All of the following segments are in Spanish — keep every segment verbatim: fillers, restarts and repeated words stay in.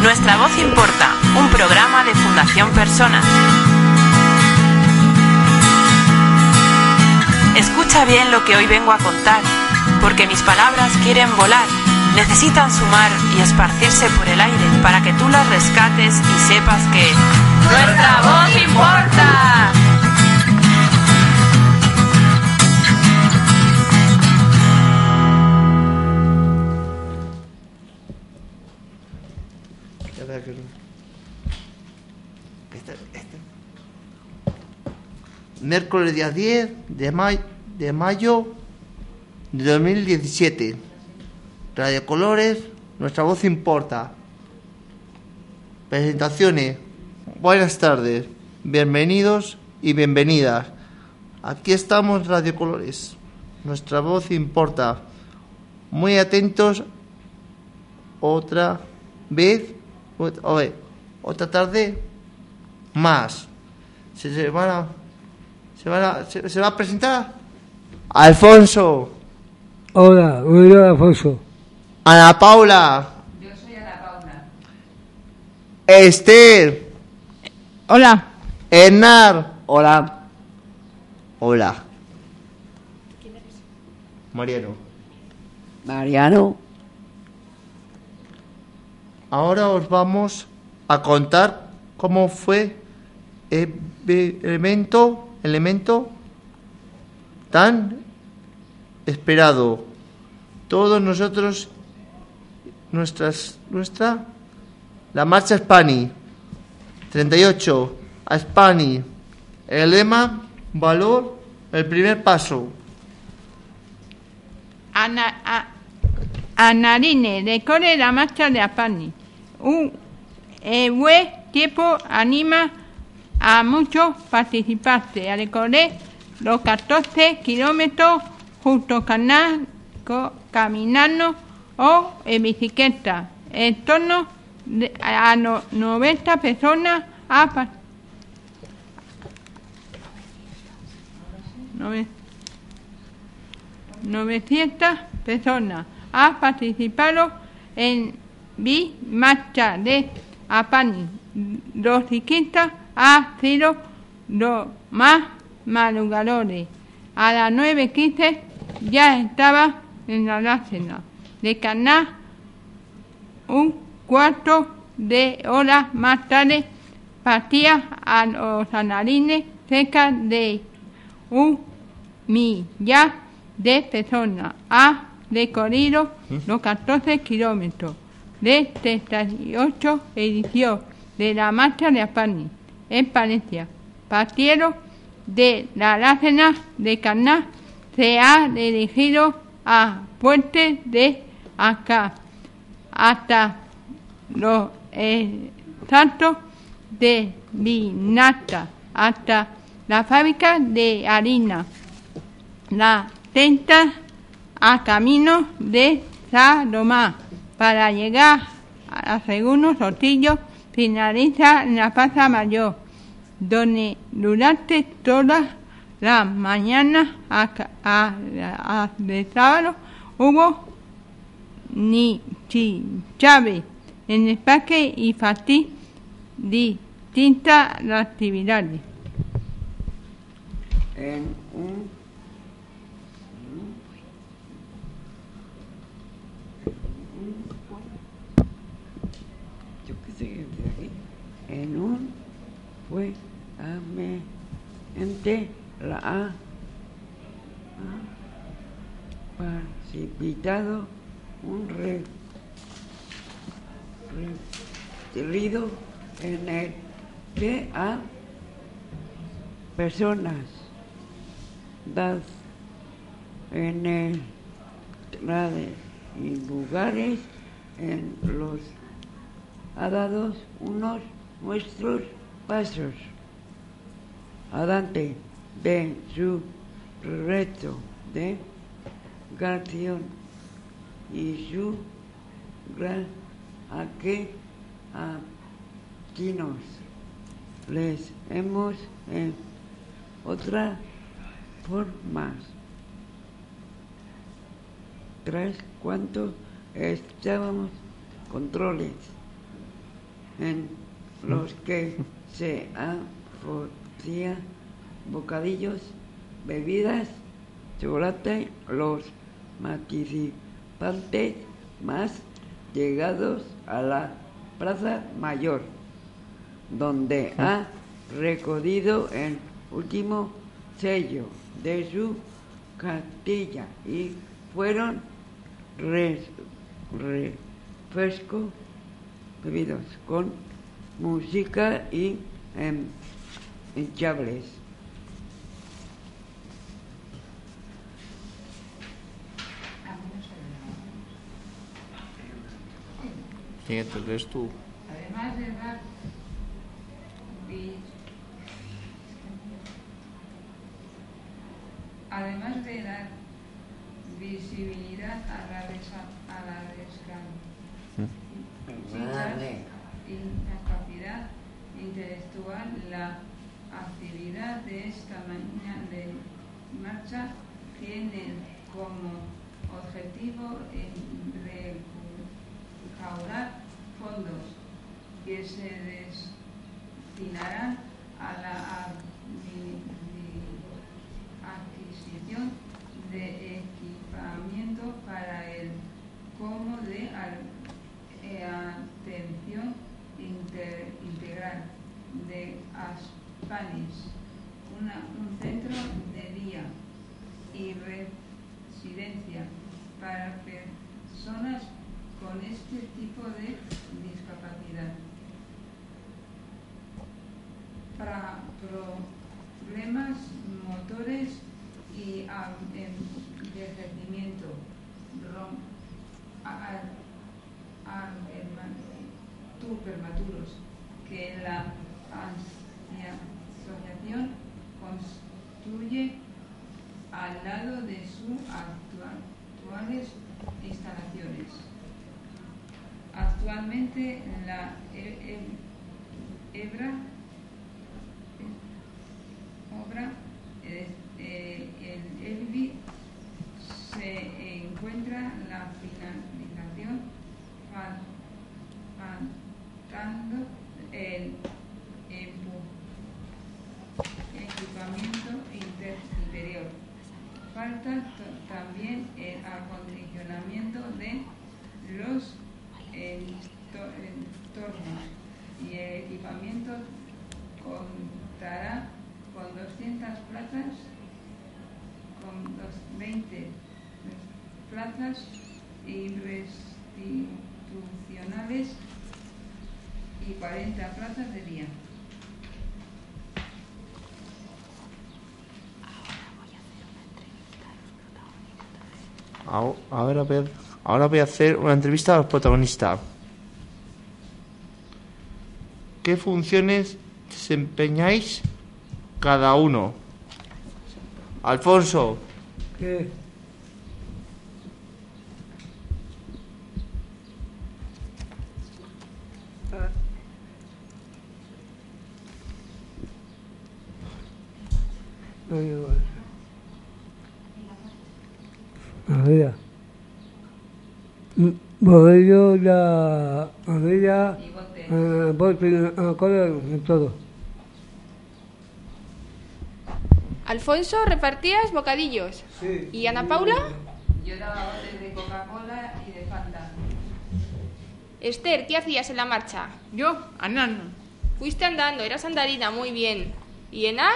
Nuestra voz importa, un programa de Fundación Personas. Escucha bien lo que hoy vengo a contar, porque mis palabras quieren volar, necesitan sumar y esparcirse por el aire para que tú las rescates y sepas que ¡nuestra voz importa! Miércoles día diez de, may- de mayo de dos mil diecisiete. Radio Colores, nuestra voz importa. Presentaciones. Buenas tardes, bienvenidos y bienvenidas. Aquí estamos, Radio Colores, nuestra voz importa. Muy atentos otra vez, otra, otra tarde más. Se, se van a Se va, a, se, se va a presentar Alfonso. Hola, hola Alfonso. Ana Paula. Yo soy Ana Paula. Esther. Hola. Hernán. Hola. Hola. ¿Quién eres? Mariano. Mariano. Ahora os vamos a contar cómo fue el evento elemento tan esperado. Todos nosotros, nuestras, nuestra, la marcha Spani, treinta y ocho, a Spani, el lema, valor, el primer paso. Ana, a, Anarine, recorre la marcha de Spani. Un eh, buen tiempo anima a muchos participantes a recorrer los catorce kilómetros junto a caminando o en bicicleta. En torno de, a no, noventa personas a novecientas personas han participado en mi marcha de Spani. Los ciclistas ha sido los más madrugadores. A las nueve quince ya estaba en la dársena de Caná. Un cuarto de hora más tarde partía a los Anarines cerca de un millar de personas. Ha recorrido los catorce kilómetros de treinta y ocho edición de la marcha de Spani. En Palencia, partieron de la dársena de Caná, se ha dirigido a Puente de Acá hasta los eh, santos de Vinata, hasta la fábrica de harina, la tenta a camino de Salomá, para llegar a Segundo Sotillo. Finaliza en la Plaza Mayor, donde durante toda la mañana a, a, a, de sábado hubo ni chave en el parque infantil distintas actividades. En un En un fue mente la ha, ha precipitado un re, recorrido en el que a personas das en el y lugares en los ha dado unos nuestros pasos adelante de su reto de canción y su gran a que a quinos les hemos en otra formas tras cuanto estábamos controles en los que se ofrecían bocadillos, bebidas, chocolate. Los participantes más llegados a la Plaza Mayor, donde ha recogido el último sello de su cartilla, y fueron res, refrescos bebidos con música y em, hinchables. ¿Quién eres tú? Además de dar vi- además de dar visibilidad a la desa- a la discapacidad intelectual, la actividad de esta mañana de marcha tiene como objetivo recaudar fondos que se destinarán a la adquisición de equipamiento para el como de atención inter, integral de Aspanis, una, un centro de día y residencia para personas con este tipo de discapacidad, para problemas motores y envejecimiento, prematuros, que la asociación construye al lado de sus actuales instalaciones. Actualmente la Ebra obra eh, eh, el ELVI se encuentra en la finalización, faltando el equipamiento inter, interior. Falta también el acondicionamiento de los entornos, y el equipamiento contará con doscientas plazas, con veinte plazas institucionales y cuarenta plazas de día. Ahora voy a, ahora voy a hacer una entrevista a los protagonistas. ¿Qué funciones desempeñáis cada uno? Alfonso. ¿Qué? Ah. No, igual. A ver. Modelo la modella, eh, bote, acuerdo en todo. Alfonso, repartías bocadillos. Sí. ¿Y Ana Paula? Yo daba botes de Coca-Cola y de Fanta. Esther, ¿qué hacías en la marcha? Yo, andando. Fuiste andando, eras andarina, muy bien. ¿Y Enar?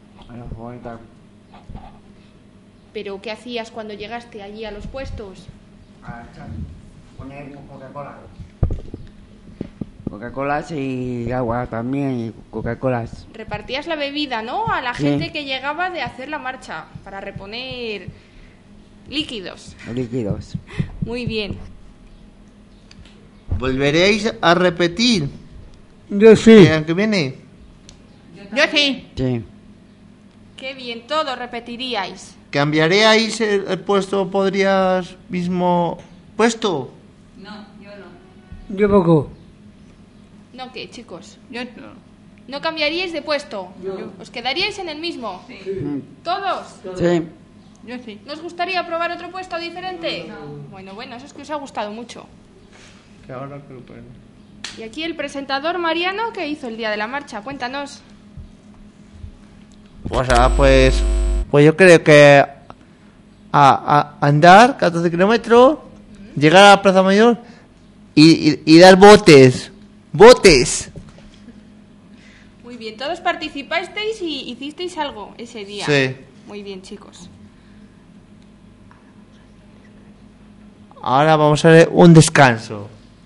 ¿Pero qué hacías cuando llegaste allí a los puestos? Poner Coca-Cola. Coca-Colas y agua también, y Coca-Colas. Repartías la bebida, ¿no? A la Sí. gente que llegaba de hacer la marcha para reponer líquidos. Líquidos. Muy bien. ¿Volveréis a repetir Yo sí. el año que viene? Yo sí. Sí. Qué bien, todo repetiríais. ¿Cambiaríais el, el puesto? ¿Podrías mismo puesto? No, yo no. Yo poco. ¿No qué, chicos? Yo no. ¿No cambiaríais de puesto? ¿Os quedaríais en el mismo? Sí. ¿Todos? Sí. Yo sí. ¿No os gustaría probar otro puesto diferente? Bueno, bueno, eso es que os ha gustado mucho. Que ahora que lo ponen. Y aquí el presentador Mariano, ¿qué hizo el día de la marcha? Cuéntanos. Pues, ah, pues, pues yo creo que a, a andar catorce kilómetros, llegar a la Plaza Mayor y, y, y dar botes. ¡Botes! Muy bien, todos participasteis y hicisteis algo ese día. Sí. Muy bien, chicos. Ahora vamos a ver un descanso.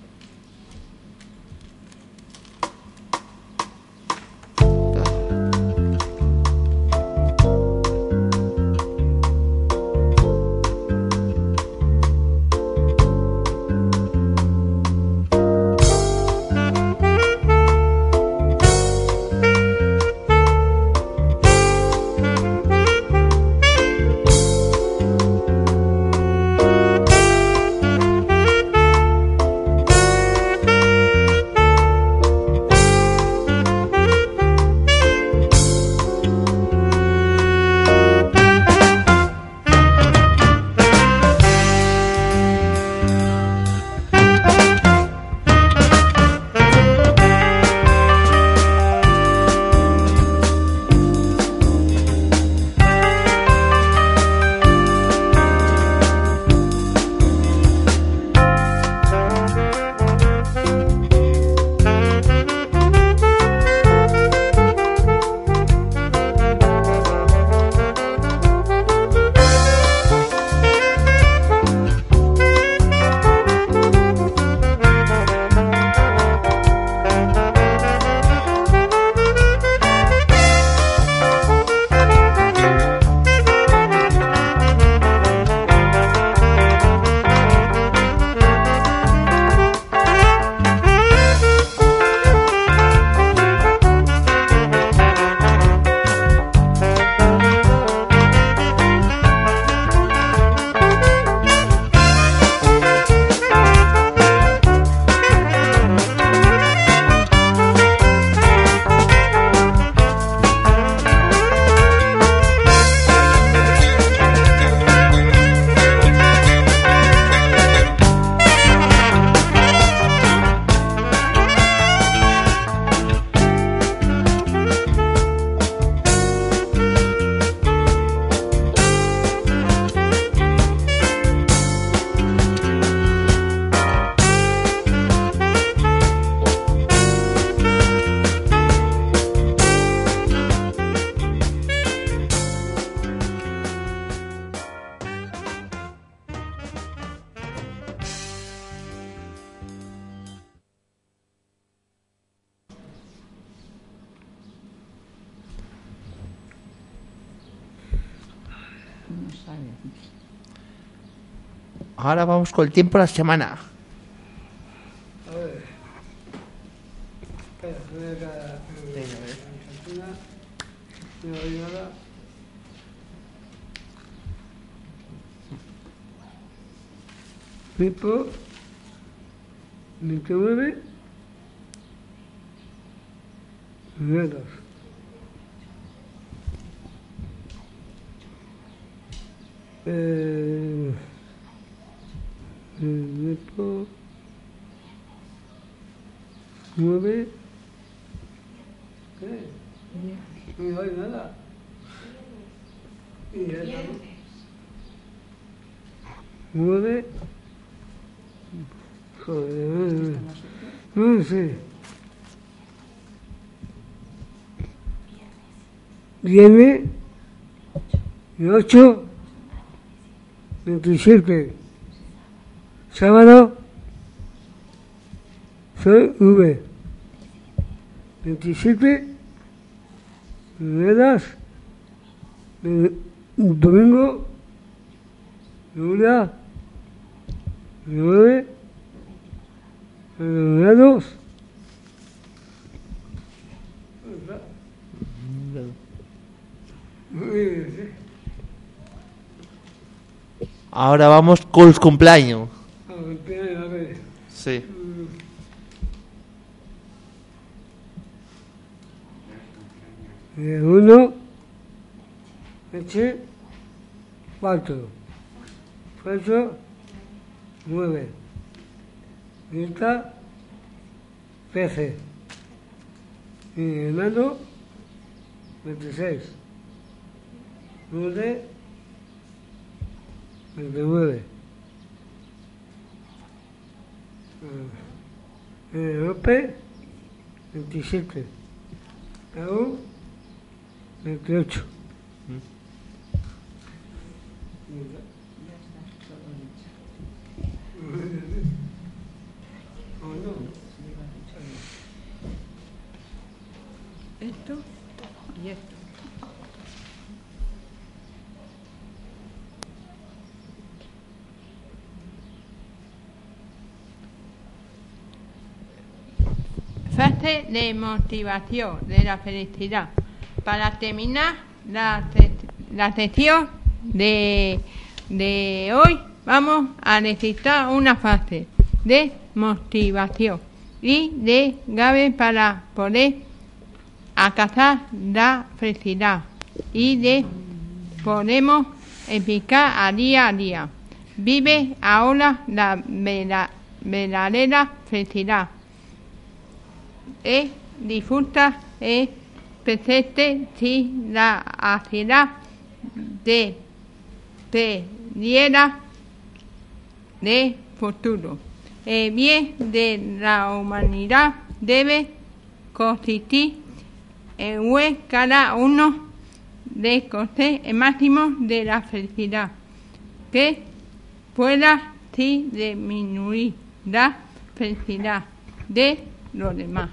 Ahora vamos con el tiempo de la semana. A ver. Espera, voy a cada... Venga, a ver. No hay nada. Tipo veintinueve grados. Eh, el tipo nueve. ¿Qué? No hay nada. Y ya está. Nueve. Joder, no sé. Viene y ocho, veintisiete. Sábado, soy V. veintisiete, Vedas, domingo, Luna, nueve, grados. Ahora vamos con los cumpleaños. A ver, a ver. Sí. Uno, ocho, cuatro, ocho, nueve, treinta, trece. Y enano, veintiséis. Lourdes, veintinueve. Europe, veintisiete. Aún, veintiocho. Esto y esto. Fase de motivación de la felicidad. Para terminar la, la sección de, de hoy, vamos a necesitar una fase de motivación y de clave para poder alcanzar la felicidad y de podemos explicar a día a día. Vive ahora la verdadera felicidad. E disfruta el presente si la ansiedad de perdiera de futuro. El bien de la humanidad debe consistir en que cada uno de conocer el máximo de la felicidad que pueda sí disminuir la felicidad de los demás.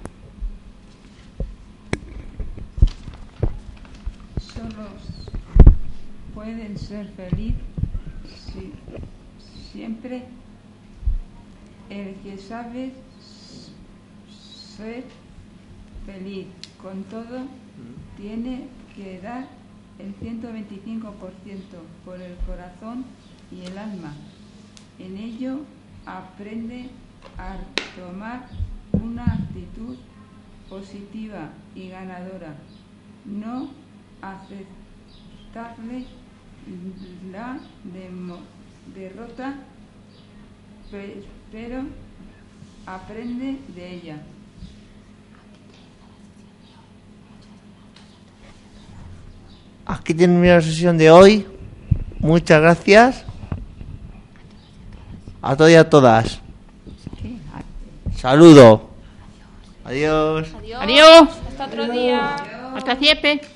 Solo pueden ser felices si siempre el que sabe ser feliz con todo tiene que dar el ciento veinticinco por ciento por el corazón y el alma. En ello aprende a tomar una actitud positiva y ganadora, no aceptarle la demo- derrota, pe- pero aprende de ella. Aquí termina la sesión de hoy. Muchas gracias a todos y a todas. Saludo. Adiós. Adiós. Adiós. Hasta otro día. Hasta siempre.